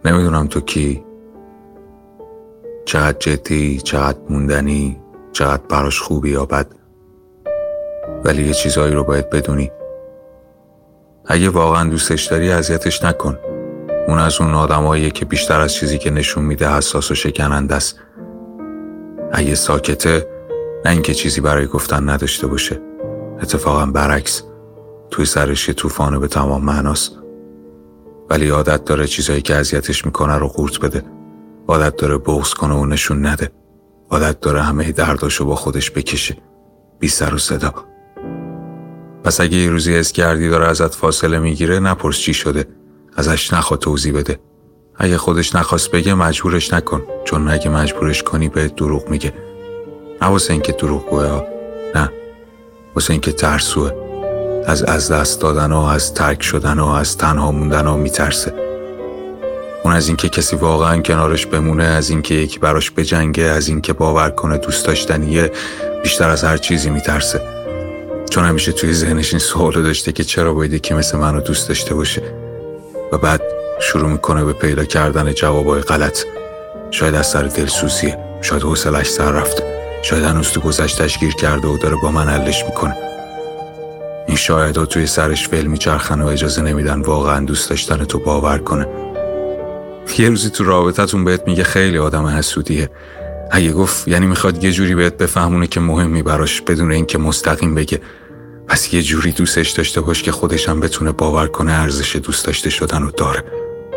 نمیدونم تو کی، چقدر جدی، چقدر موندنی، چقدر براش خوبی یا بد، ولی یه چیزایی رو باید بدونی. اگه واقعا دوستش داری اذیتش نکن. اون از اون آدماییه که بیشتر از چیزی که نشون میده حساس و شکننده است. اگه ساکته، نه اینکه چیزی برای گفتن نداشته باشه، اتفاقا برعکس، توی سرش یه طوفانه به تمام معناست. ولی عادت داره چیزایی که اذیتش میکنه رو قورت بده، عادت داره بغض کنه و نشون نده، عادت داره همه درداشو با خودش بکشه، بی سر و صدا. پس اگه یه روزی حس کردی داره ازت فاصله میگیره، نپرس چی شده، ازش نخوا توضیح بده. اگه خودش نخواست بگه مجبورش نکن، چون اگه مجبورش کنی بهت دروغ میگه. نه واسه اینکه دروغ گوه، نه، واسه اینکه ترسوه، از دست دادن و از ترک شدن و از تنها موندن و میترسه. اون از اینکه کسی واقعا کنارش بمونه، از اینکه یکی براش بجنگه، از اینکه باور کنه دوست داشتنیه، بیشتر از هر چیزی میترسه. چون همیشه توی ذهنش این سوالو داشته که چرا باید یکی مثل منو دوست داشته باشه، و بعد شروع میکنه به پیدا کردن جوابای غلط. شاید از سر دلسوزیه، شاید حوصله‌اش سر رفته، شاید هنوز تو گذشته‌اش گیر کرده و داره با من حلش میکنه. این شایدها توی سرش فعل میچرخن و اجازه نمیدن واقعا دوست داشتن تو باور کنه. یه روزی تو رابطتون بهت میگه خیلی آدم حسودیه. اگه گفت یعنی میخواد یه جوری بهت بفهمونه که مهمی براش، بدون اینکه مستقیم بگه. پس یه جوری دوستش داشته باش که خودش هم بتونه باور کنه ارزش دوست داشته شدن رو داره.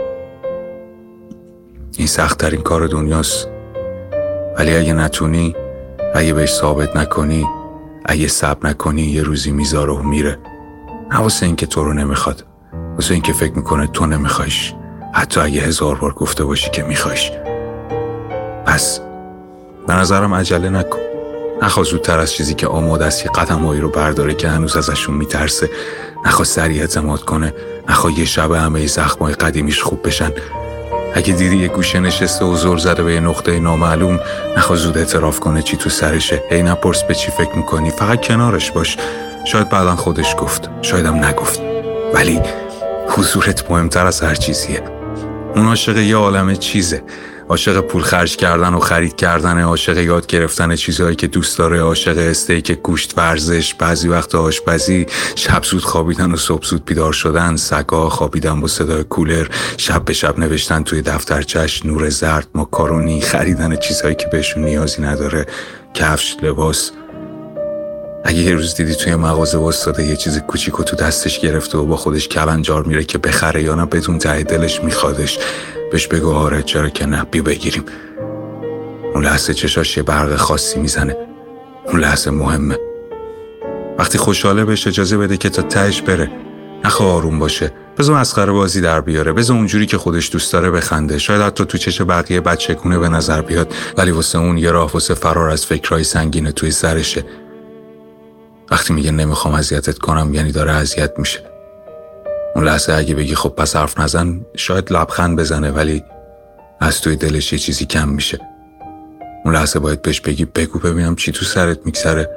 این سخت ترین کار دنیاست، ولی اگه نتونی، اگه بهش ثابت نکنی، اگه صبر نکنی، یه روزی میذاره و میره. نه واسه اینکه تو رو نمیخواد، واسه اینکه فکر میکنه تو نمیخوایش، حتی اگه 1000 بار گفته باشی که میخوایش. پس به نظرم عجله نکن، نخوا زودتر از چیزی که آماده است یه قدمایی رو برداره که هنوز ازشون میترسه، نخوا سریع اعتماد کنه، نخوا یه شب همه زخمای قدیمیش خوب بشن. اگه دیدی یه گوشه نشسته و زل زده به یه نقطه نامعلوم، نخوا زود اعتراف کنه چی تو سرشه. هی نپرس به چی فکر میکنی، فقط کنارش باش. شاید بعداً خودش گفت، شایدم نگفت، ولی حضورت مهمتر از هر چیزیه. اون عاشق یه عالمه چیزه، عاشق پول خرج کردن و خرید کردن، عاشق یاد گرفتن چیزهایی که دوست داره، عاشق استیک، گوشت، ورزش، بعضی وقت آشپزی، شب زود خوابیدن و صبح زود بیدار شدن، سگا خوابیدن با صدای کولر، شب به شب نوشتن توی دفترچش، نور زرد، ماکارونی، خریدن چیزهایی که بهشون نیازی نداره، کفش، لباس. اگه یه روز دیدی توی مغازه واسطه یه چیز کوچیکو تو دستش گرفته و با خودش کلنجار میره که بخره یا نه بدون ته دلش میخوادش، بهش بگو آره، چرا که نه، بیا بگیریم. اون لحظه چشاش یه برق خاصی میزنه، اون لحظه مهمه. وقتی خوشحاله بهش اجازه بده که تا تهش بره، نخواه آروم باشه، بذار مسخره بازی در بیاره، بذار اونجوری که خودش دوست داره بخنده. شاید حتی تو چش بقیه بچگونه به نظر بیاد، ولی واسه اون یه راه واسه فرار از فکرهای سنگین توی سرشه. وقتی میگه نمیخوام اذیتت کنم، یعنی داره اذیت میشه. اون لحظه اگه بگی خب پس حرف نزن، شاید لبخند بزنه، ولی از توی دلش یه چیزی کم میشه. اون لحظه باید بهش بگی بگو ببینم چی تو سرت میگذره.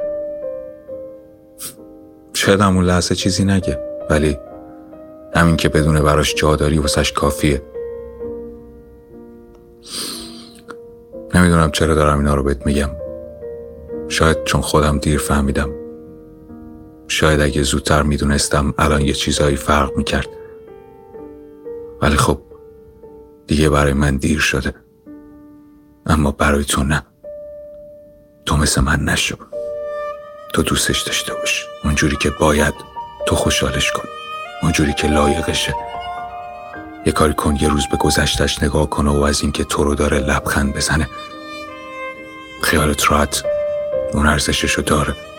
شاید همون لحظه چیزی نگه، ولی همین که بدونه براش جا داری واسش کافیه. نمیدونم چرا دارم اینا رو بهت میگم. شاید چون خودم دیر فهمیدم. شاید اگه زودتر میدونستم الان یه چیزایی فرق میکرد. ولی خب دیگه برای من دیر شده. اما برای تو نه. تو مثل من نشو. تو دوستش داشته باش، اونجوری که باید. تو خوشحالش کن، اونجوری که لایقشه. یه کاری کن یه روز به گذشتش نگاه کنه و از این که تو رو داره لبخند بزنه. خیالت راحت، اون ارزششو داره.